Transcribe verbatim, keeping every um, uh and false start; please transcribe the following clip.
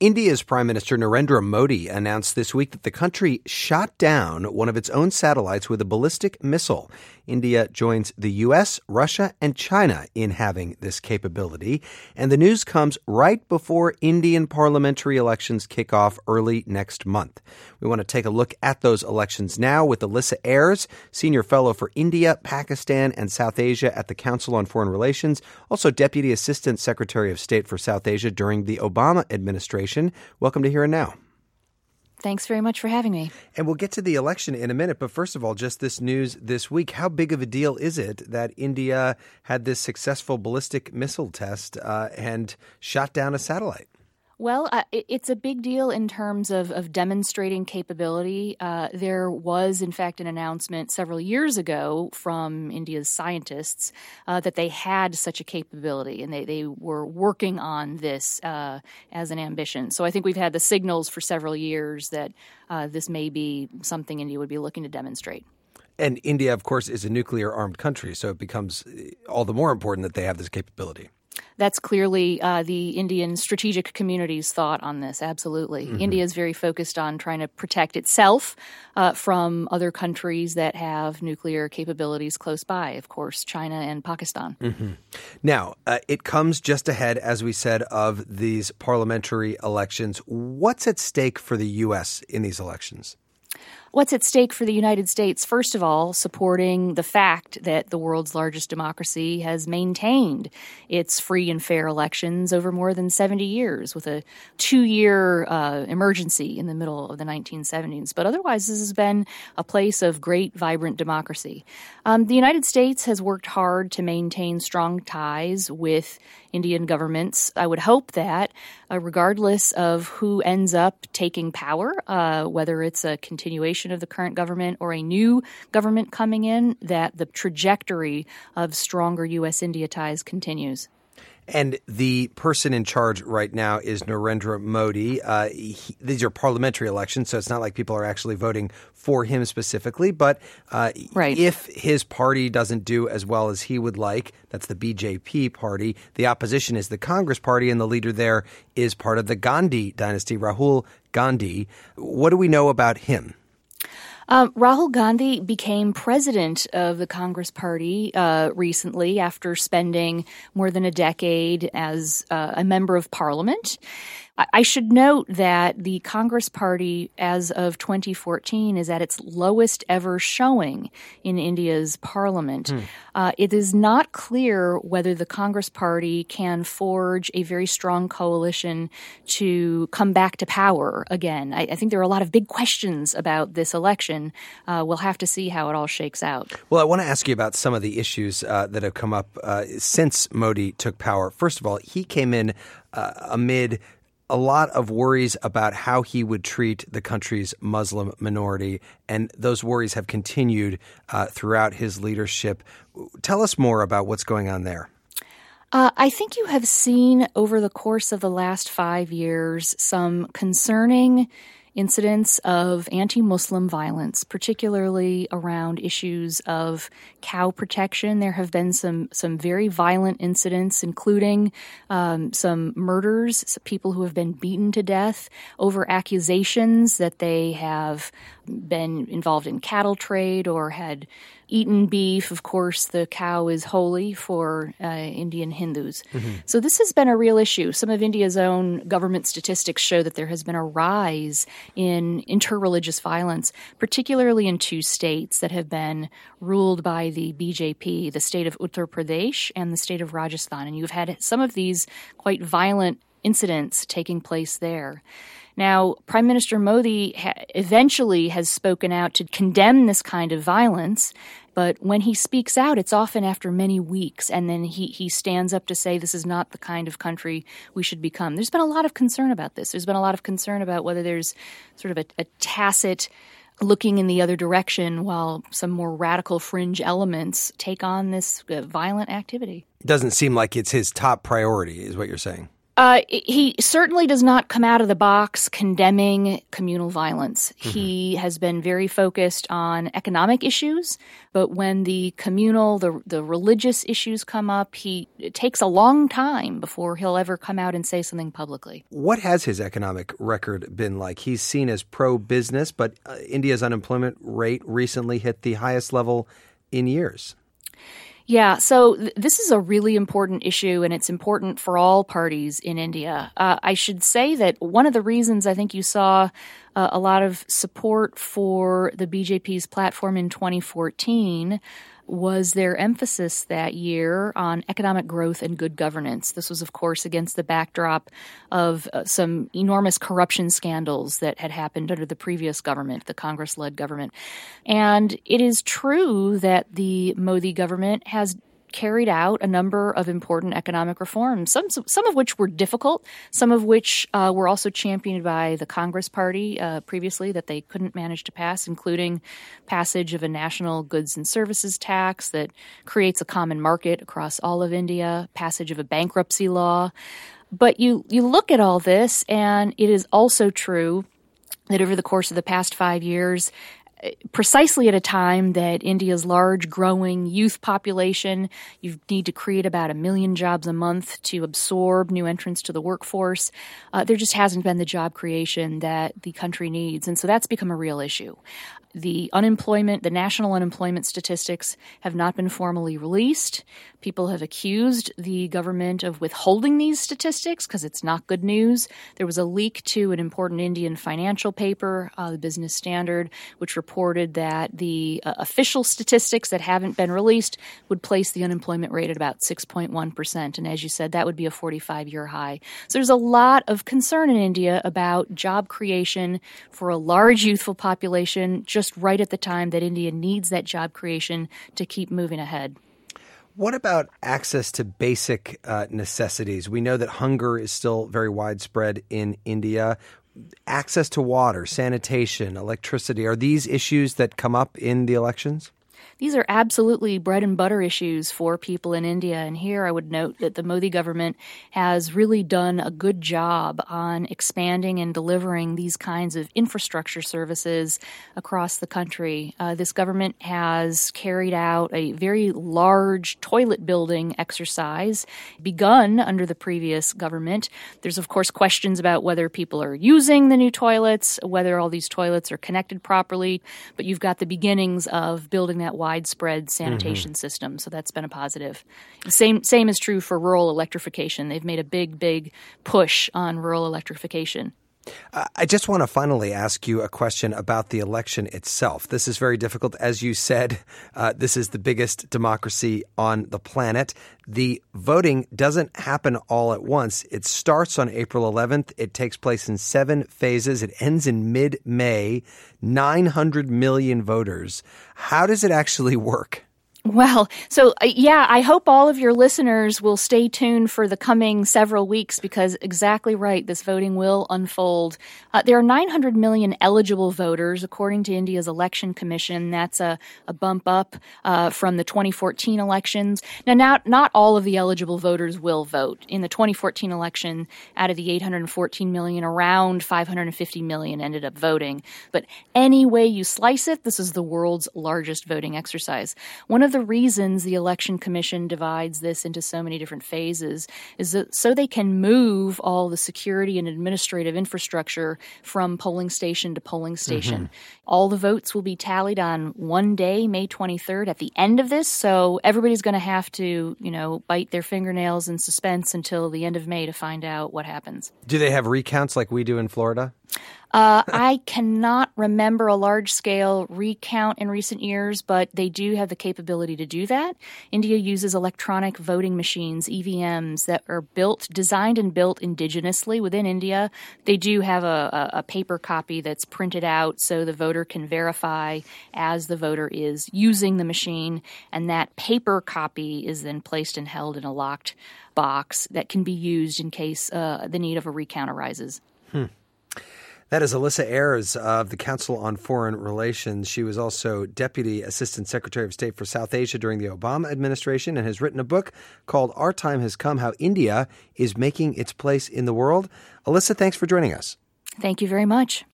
India's Prime Minister Narendra Modi announced this week that the country shot down one of its own satellites with a ballistic missile. India joins the U S, Russia, and China in having this capability. And the news comes right before Indian parliamentary elections kick off early next month. We want to take a look at those elections now with Alyssa Ayres, Senior Fellow for India, Pakistan, and South Asia at the Council on Foreign Relations, also Deputy Assistant Secretary of State for South Asia during the Obama administration. Welcome to Here and Now. Thanks very much for having me. And we'll get to the election in a minute. But first of all, just this news this week. How big of a deal is it that India had this successful ballistic missile test uh, and shot down a satellite? Well, uh, it, it's a big deal in terms of, of demonstrating capability. Uh, there was, in fact, an announcement several years ago from India's scientists uh, that they had such a capability, and they, they were working on this uh, as an ambition. So I think we've had the signals for several years that uh, this may be something India would be looking to demonstrate. And India, of course, is a nuclear-armed country, so it becomes all the more important that they have this capability. That's clearly uh, the Indian strategic community's thought on this, absolutely. Mm-hmm. India is very focused on trying to protect itself uh, from other countries that have nuclear capabilities close by, of course, China and Pakistan. Mm-hmm. Now, uh, it comes just ahead, as we said, of these parliamentary elections. What's at stake for the U S in these elections? What's at stake for the United States? First of all, supporting the fact that the world's largest democracy has maintained its free and fair elections over more than seventy years with a two-year uh, emergency in the middle of the nineteen seventies. But otherwise, this has been a place of great, vibrant democracy. Um, the United States has worked hard to maintain strong ties with Indian governments. I would hope that uh, regardless of who ends up taking power, uh, whether it's a continuation of the current government or a new government coming in, that the trajectory of stronger U S India ties continues. And the person in charge right now is Narendra Modi. Uh, he, these are parliamentary elections, so it's not like people are actually voting for him specifically. But uh, right. if his party doesn't do as well as he would like, that's the B J P party, the opposition is the Congress party, and the leader there is part of the Gandhi dynasty, Rahul Gandhi. What do we know about him? Um, Rahul Gandhi became president of the Congress Party uh, recently after spending more than a decade as uh, a member of parliament. I should note that the Congress Party, as of twenty fourteen, is at its lowest ever showing in India's parliament. Hmm. Uh, it is not clear whether the Congress Party can forge a very strong coalition to come back to power again. I, I think there are a lot of big questions about this election. Uh, we'll have to see how it all shakes out. Well, I want to ask you about some of the issues uh, that have come up uh, since Modi took power. First of all, he came in uh, amid a lot of worries about how he would treat the country's Muslim minority, and those worries have continued uh, throughout his leadership. Tell us more about what's going on there. Uh, I think you have seen over the course of the last five years some concerning incidents of anti-Muslim violence, particularly around issues of cow protection. There have been some some very violent incidents, including um, some murders, some people who have been beaten to death over accusations that they have been involved in cattle trade or had eaten beef. Of course, the cow is holy for uh, Indian Hindus. Mm-hmm. So this has been a real issue. Some of India's own government statistics show that there has been a rise in interreligious violence, particularly in two states that have been ruled by the B J P, the state of Uttar Pradesh and the state of Rajasthan. And you've had some of these quite violent incidents taking place there. Now, Prime Minister Modi ha- eventually has spoken out to condemn this kind of violence, but when he speaks out, it's often after many weeks, and then he, he stands up to say this is not the kind of country we should become. There's been a lot of concern about this. There's been a lot of concern about whether there's sort of a, a tacit looking in the other direction while some more radical fringe elements take on this uh, violent activity. It doesn't seem like it's his top priority, is what you're saying. Uh, he certainly does not come out of the box condemning communal violence. Mm-hmm. He has been very focused on economic issues, but when the communal, the the religious issues come up, he it takes a long time before he'll ever come out and say something publicly. What has his economic record been like? He's seen as pro-business, but uh, India's unemployment rate recently hit the highest level in years. Yeah, so th- this is a really important issue, and it's important for all parties in India. Uh, I should say that one of the reasons I think you saw uh, a lot of support for the B J P's platform in twenty fourteen was their emphasis that year on economic growth and good governance. This was, of course, against the backdrop of uh, some enormous corruption scandals that had happened under the previous government, the Congress-led government. And it is true that the Modi government has carried out a number of important economic reforms, some some of which were difficult, some of which uh, were also championed by the Congress Party uh, previously that they couldn't manage to pass, including passage of a national goods and services tax that creates a common market across all of India, passage of a bankruptcy law. But you, you look at all this, and it is also true that over the course of the past five years, precisely at a time that India's large, growing youth population, you need to create about a million jobs a month to absorb new entrants to the workforce. Uh, there just hasn't been the job creation that the country needs. And so that's become a real issue. The unemployment, the national unemployment statistics have not been formally released. People have accused the government of withholding these statistics because it's not good news. There was a leak to an important Indian financial paper, uh, the Business Standard, which reported that the uh, official statistics that haven't been released would place the unemployment rate at about six point one percent. And as you said, that would be a forty-five-year high. So there's a lot of concern in India about job creation for a large youthful population, just right at the time that India needs that job creation to keep moving ahead. What about access to basic uh, necessities? We know that hunger is still very widespread in India. Access to water, sanitation, electricity, are these issues that come up in the elections? These are absolutely bread and butter issues for people in India. And here I would note that the Modi government has really done a good job on expanding and delivering these kinds of infrastructure services across the country. Uh, this government has carried out a very large toilet building exercise begun under the previous government. There's, of course, questions about whether people are using the new toilets, whether all these toilets are connected properly. But you've got the beginnings of building that widespread sanitation mm-hmm. system. So that's been a positive. Same same is true for rural electrification. They've made a big, big push on rural electrification. Uh, I just want to finally ask you a question about the election itself. This is very difficult. As you said, uh, this is the biggest democracy on the planet. The voting doesn't happen all at once. It starts on April eleventh. It takes place in seven phases. It ends in mid-May. nine hundred million voters. How does it actually work? Well, so uh, yeah, I hope all of your listeners will stay tuned for the coming several weeks because exactly right, this voting will unfold. Uh, there are nine hundred million eligible voters, according to India's election commission. That's a, a bump up uh, from the twenty fourteen elections. Now, not, not all of the eligible voters will vote. In the twenty fourteen election, out of the eight hundred fourteen million, around five hundred fifty million ended up voting. But any way you slice it, this is the world's largest voting exercise. One of the reasons the Election Commission divides this into so many different phases is that so they can move all the security and administrative infrastructure from polling station to polling station. Mm-hmm. All the votes will be tallied on one day, May twenty-third, at the end of this. So everybody's going to have to, you know, bite their fingernails in suspense until the end of May to find out what happens. Do they have recounts like we do in Florida? Uh, I cannot remember a large-scale recount in recent years, but they do have the capability to do that. India uses electronic voting machines, E V Ms, that are built, designed and built indigenously within India. They do have a, a, a paper copy that's printed out so the voter can verify as the voter is using the machine, and that paper copy is then placed and held in a locked box that can be used in case uh, the need of a recount arises. Hmm. That is Alyssa Ayers of the Council on Foreign Relations. She was also Deputy Assistant Secretary of State for South Asia during the Obama administration and has written a book called Our Time Has Come, How India is Making Its Place in the World. Alyssa, thanks for joining us. Thank you very much.